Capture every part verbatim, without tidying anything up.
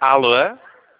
Alô?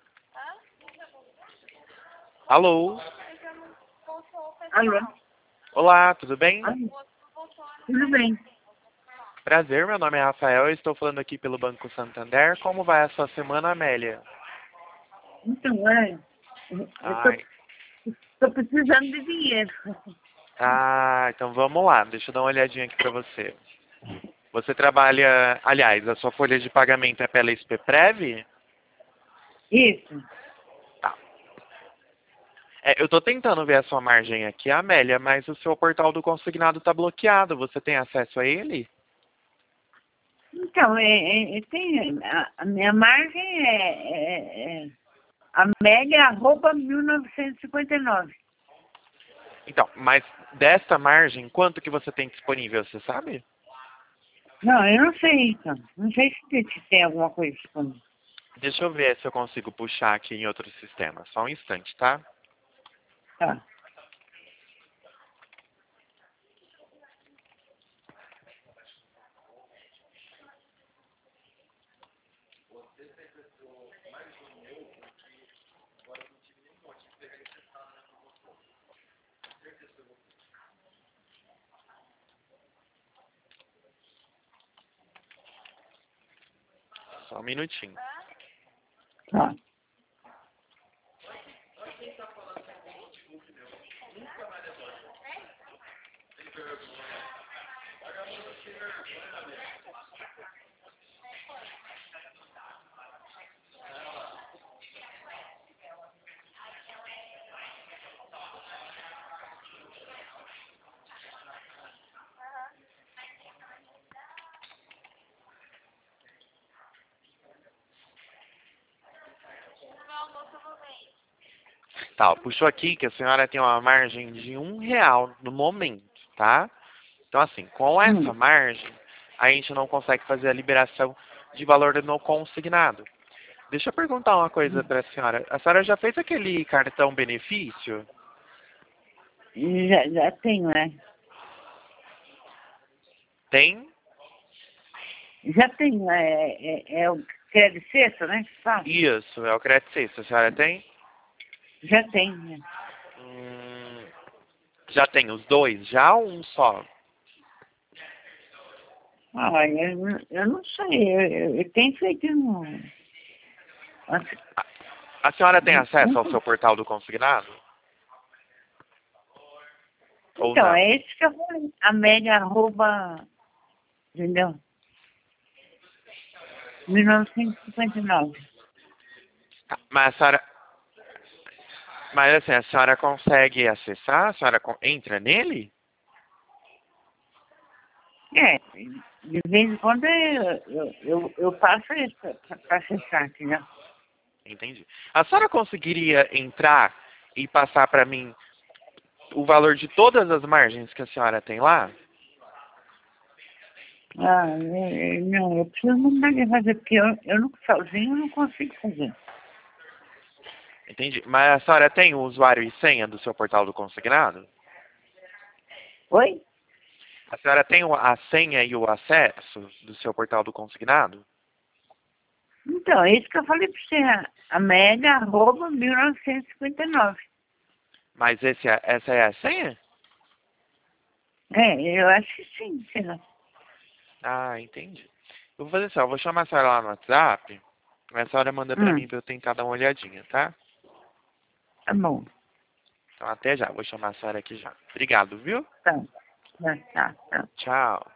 Alô? Alô? Olá, tudo bem? Alô? Tudo bem. Prazer, meu nome é Rafael, eu estou falando aqui pelo Banco Santander. Como vai a sua semana, Amélia? Então, é, eu Ai. tô, tô precisando de dinheiro. Ah, então vamos lá, deixa eu dar uma olhadinha aqui pra você. Você trabalha, aliás, a sua folha de pagamento é pela S P Prev? Isso. Tá. É, eu tô tentando ver a sua margem aqui, Amélia, mas o seu portal do consignado tá bloqueado. Você tem acesso a ele? Então, é, é, é, tem, a, a minha margem é, é, é a média arroba mil novecentos e cinquenta e nove. Então, mas desta margem, quanto que você tem disponível, você sabe? Não, eu não sei, então. Não sei se tem, se tem alguma coisa disponível. Deixa eu ver se eu consigo puxar aqui em outro sistema. Só um instante, tá? Tá. Só um minutinho. Tá. Tá, ó, puxou aqui que a senhora tem uma margem de um real no momento, tá? Então, assim, com essa Hum. margem, a gente não consegue fazer a liberação de valor no consignado. Deixa eu perguntar uma coisa para a senhora. A senhora já fez aquele cartão benefício? Já, já tenho, né? Tem? Já tenho. É, é, é o crédito sexta, né? Que fala? Isso, é o crédito sexta. A senhora tem? Já tenho, né? Hum, já tem os dois? Já ou um só? Ah, eu, não- eu não sei. Eu, eu, eu tenho feito um. A senhora tem acesso ao um- seu portal do consignado? Ou Então, não? é esse que eu falei. A média arroba, entendeu? mil novecentos e cinquenta e nove. Tá, mas a senhora, mas assim, a senhora consegue acessar? A senhora con- entra nele? É, de vez em quando eu, eu, eu, eu passo isso para acessar, entendeu? Entendi. A senhora conseguiria entrar e passar para mim o valor de todas as margens que a senhora tem lá? Ah, é, é, não, eu preciso mandar de fazer, porque eu, eu não, sozinho eu não consigo fazer. Entendi. Mas a senhora tem o usuário e senha do seu portal do consignado? Oi? A senhora tem o- a senha e o acesso do seu portal do consignado? Então, é isso que eu falei para você. A a média arroba mil novecentos e cinquenta e nove. Mas esse é- essa é a senha? É, eu acho que sim, sei lá. Ah, entendi. Eu vou fazer assim, ó, eu vou chamar a senhora lá no WhatsApp. A senhora manda pra mim Hum, pra eu tentar dar uma olhadinha, tá? tá bom. Então até já, vou chamar a senhora aqui já. Obrigado, viu? Tá, tá, tá. tá. Tchau.